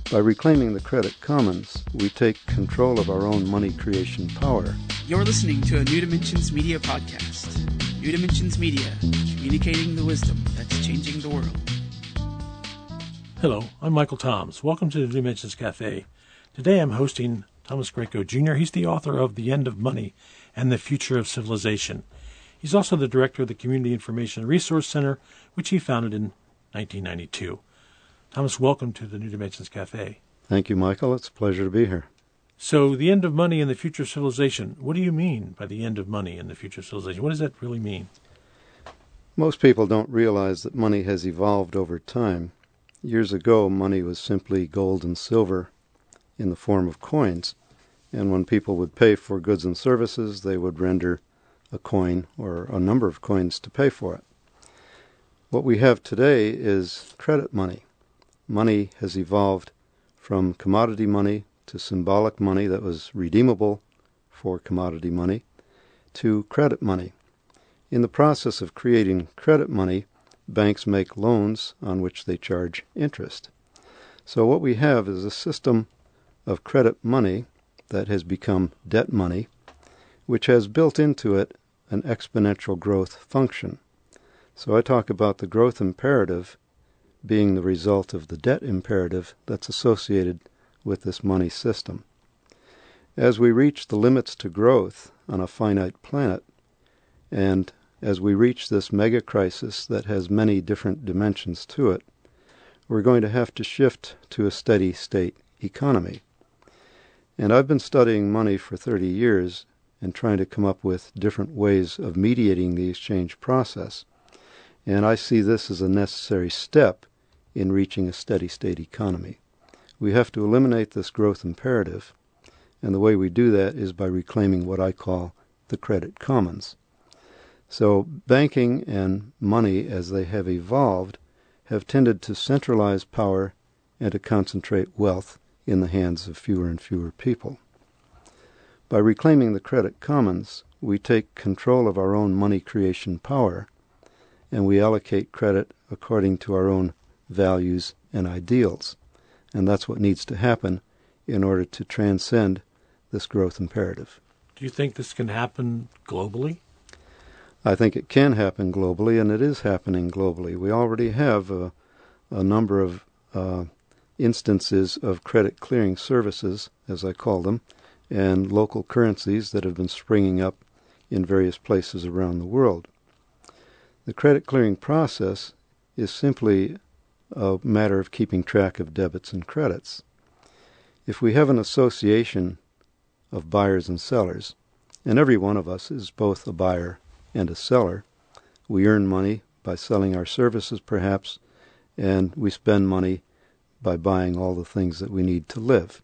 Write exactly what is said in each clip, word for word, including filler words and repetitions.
By reclaiming the credit commons, we take control of our own money creation power. You're listening to a New Dimensions Media podcast. New Dimensions Media, communicating the wisdom that's changing the world. Hello, I'm Michael Toms. Welcome to the New Dimensions Cafe. Today I'm hosting Thomas Greco Junior He's the author of The End of Money and the Future of Civilization. He's also the director of the Community Information Resource Center, which he founded in nineteen ninety-two. Thomas, welcome to the New Dimensions Cafe. Thank you, Michael. It's a pleasure to be here. So, the end of money and the future of civilization. What do you mean by the end of money and the future of civilization? What does that really mean? Most people don't realize that money has evolved over time. Years ago, money was simply gold and silver in the form of coins. And when people would pay for goods and services, they would render a coin or a number of coins to pay for it. What we have today is credit money. Money has evolved from commodity money to symbolic money that was redeemable for commodity money to credit money. In the process of creating credit money, banks make loans on which they charge interest. So what we have is a system of credit money that has become debt money, which has built into it an exponential growth function. So I talk about the growth imperative being the result of the debt imperative that's associated with this money system. As we reach the limits to growth on a finite planet, and as we reach this mega crisis that has many different dimensions to it, we're going to have to shift to a steady state economy. And I've been studying money for thirty years and trying to come up with different ways of mediating the exchange process. And I see this as a necessary step in reaching a steady state economy. We have to eliminate this growth imperative, and the way we do that is by reclaiming what I call the credit commons. So banking and money, as they have evolved, have tended to centralize power and to concentrate wealth in the hands of fewer and fewer people. By reclaiming the credit commons, we take control of our own money creation power, and we allocate credit according to our own values and ideals. And that's what needs to happen in order to transcend this growth imperative. Do you think this can happen globally? I think it can happen globally, and it is happening globally. We already have a, a number of uh, instances of credit clearing services, as I call them, and local currencies that have been springing up in various places around the world. The credit clearing process is simply a matter of keeping track of debits and credits. If we have an association of buyers and sellers, and every one of us is both a buyer and a seller, we earn money by selling our services perhaps, and we spend money by buying all the things that we need to live.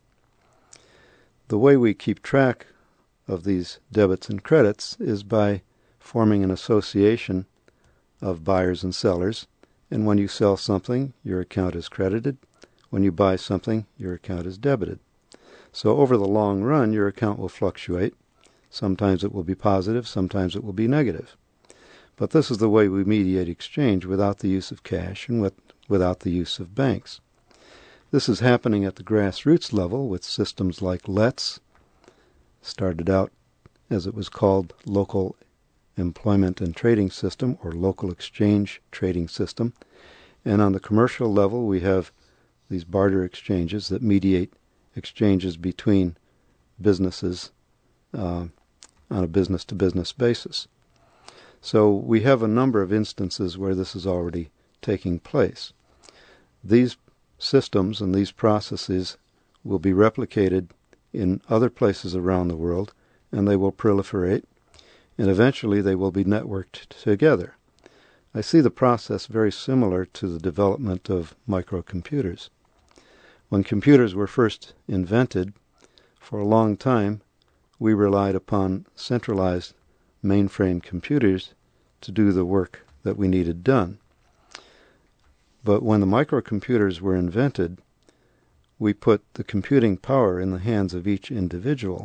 The way we keep track of these debits and credits is by forming an association of buyers and sellers. And when you sell something, your account is credited. When you buy something, your account is debited. So over the long run, your account will fluctuate. Sometimes it will be positive, sometimes it will be negative. But this is the way we mediate exchange without the use of cash and with, without the use of banks. This is happening at the grassroots level with systems like Let's, started out as it was called Local Employment and Trading System, or Local Exchange Trading System. And on the commercial level, we have these barter exchanges that mediate exchanges between businesses uh, on a business-to-business basis. So we have a number of instances where this is already taking place. These systems and these processes will be replicated in other places around the world, and they will proliferate, and eventually they will be networked together. I see the process very similar to the development of microcomputers. When computers were first invented, for a long time, we relied upon centralized mainframe computers to do the work that we needed done. But when the microcomputers were invented, we put the computing power in the hands of each individual.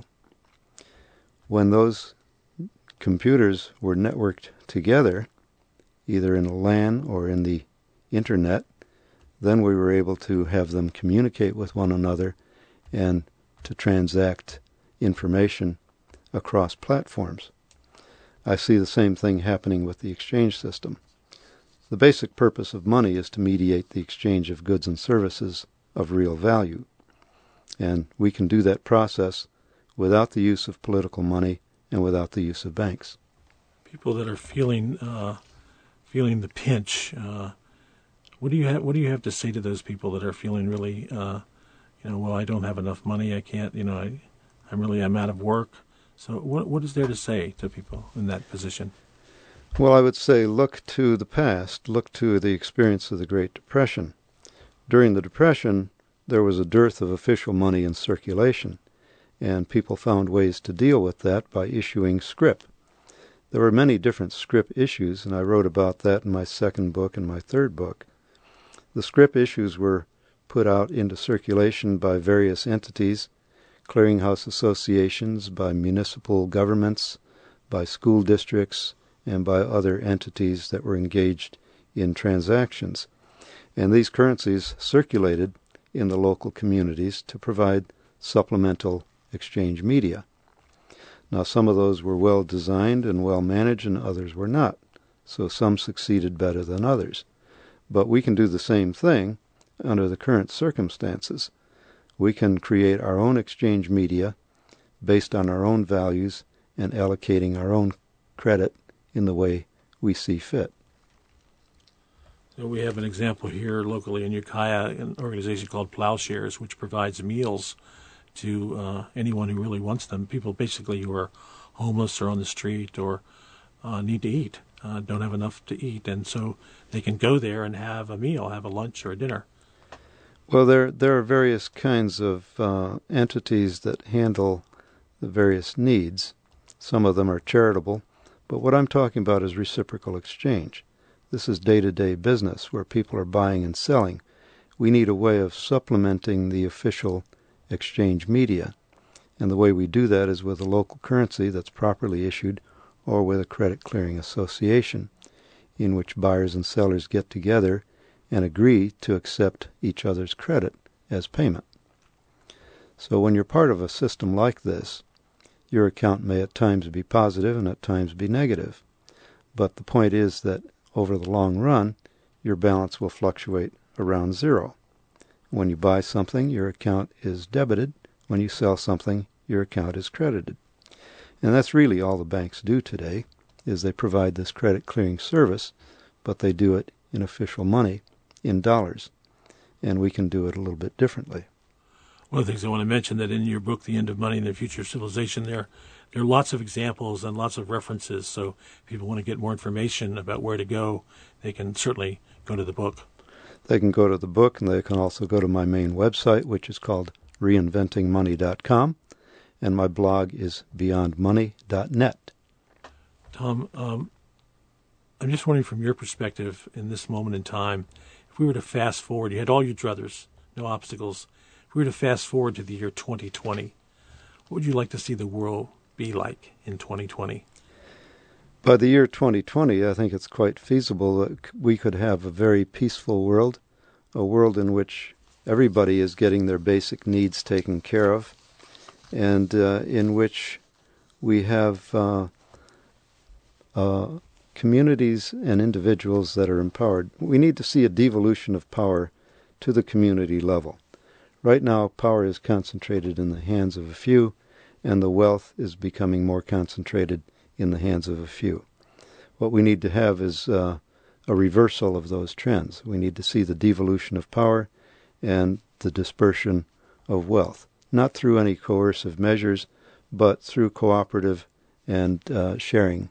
When those computers were networked together, either in a LAN or in the internet, then we were able to have them communicate with one another and to transact information across platforms. I see the same thing happening with the exchange system. The basic purpose of money is to mediate the exchange of goods and services of real value. And we can do that process without the use of political money and without the use of banks. People that are feeling uh, feeling the pinch, uh, what do you have? What do you have to say to those people that are feeling really, uh, you know, well, I don't have enough money, I can't, you know, I, I'm really, I'm out of work. So, what what is there to say to people in that position? Well, I would say look to the past, look to the experience of the Great Depression. During the Depression, there was a dearth of official money in circulation, and people found ways to deal with that by issuing scrip. There were many different scrip issues, and I wrote about that in my second book and my third book. The scrip issues were put out into circulation by various entities, clearinghouse associations, by municipal governments, by school districts, and by other entities that were engaged in transactions. And these currencies circulated in the local communities to provide supplemental exchange media. Now, some of those were well designed and well managed, and others were not. So some succeeded better than others. But we can do the same thing under the current circumstances. We can create our own exchange media based on our own values and allocating our own credit in the way we see fit. So we have an example here locally in Ukiah, an organization called Plowshares, which provides meals to uh, anyone who really wants them. People basically who are homeless or on the street or uh, need to eat, uh, don't have enough to eat, and so they can go there and have a meal, have a lunch or a dinner. Well, there there are various kinds of uh, entities that handle the various needs. Some of them are charitable, but what I'm talking about is reciprocal exchange. This is day-to-day business where people are buying and selling. We need a way of supplementing the official exchange media, and the way we do that is with a local currency that's properly issued or with a credit clearing association in which buyers and sellers get together and agree to accept each other's credit as payment. So when you're part of a system like this, your account may at times be positive and at times be negative. But the point is that over the long run, your balance will fluctuate around zero. When you buy something, your account is debited. When you sell something, your account is credited. And that's really all the banks do today, is they provide this credit clearing service, but they do it in official money, in dollars. And we can do it a little bit differently. One of the things I want to mention that in your book, The End of Money and the Future of Civilization, there, there are lots of examples and lots of references. So if people want to get more information about where to go, they can certainly go to the book. They can go to the book, and they can also go to my main website, which is called reinventing money dot com, and my blog is beyond money dot net. Tom, um, I'm just wondering from your perspective in this moment in time, if we were to fast forward, you had all your druthers, no obstacles. If we were to fast forward to the year twenty twenty, what would you like to see the world be like in twenty twenty? By the year twenty twenty, I think it's quite feasible that we could have a very peaceful world, a world in which everybody is getting their basic needs taken care of, and uh, in which we have uh, uh, communities and individuals that are empowered. We need to see a devolution of power to the community level. Right now, power is concentrated in the hands of a few, and the wealth is becoming more concentrated in the hands of a few. What we need to have is uh, a reversal of those trends. We need to see the devolution of power and the dispersion of wealth, not through any coercive measures, but through cooperative and uh, sharing.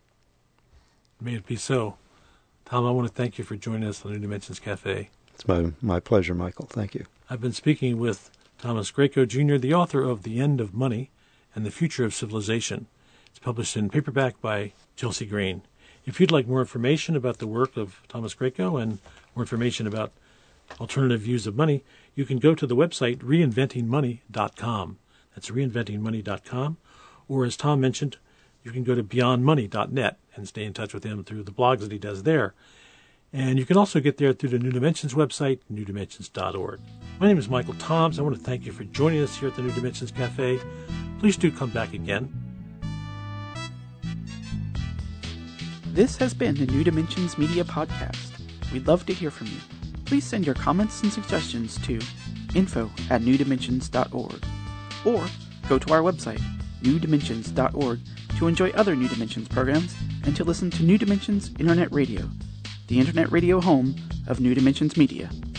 May it be so. Tom, I want to thank you for joining us on New Dimensions Cafe. It's my, my pleasure, Michael. Thank you. I've been speaking with Thomas Greco, Junior, the author of The End of Money and the Future of Civilization. It's published in paperback by Chelsea Green. If you'd like more information about the work of Thomas Greco and more information about alternative views of money, you can go to the website reinventing money dot com. That's reinventing money dot com. Or as Tom mentioned, you can go to beyond money dot net and stay in touch with him through the blogs that he does there. And you can also get there through the New Dimensions website, new dimensions dot org. My name is Michael Toms. I want to thank you for joining us here at the New Dimensions Cafe. Please do come back again. This has been the New Dimensions Media Podcast. We'd love to hear from you. Please send your comments and suggestions to info at new dimensions dot org or go to our website, new dimensions dot org, to enjoy other New Dimensions programs and to listen to New Dimensions Internet Radio, the internet radio home of New Dimensions Media.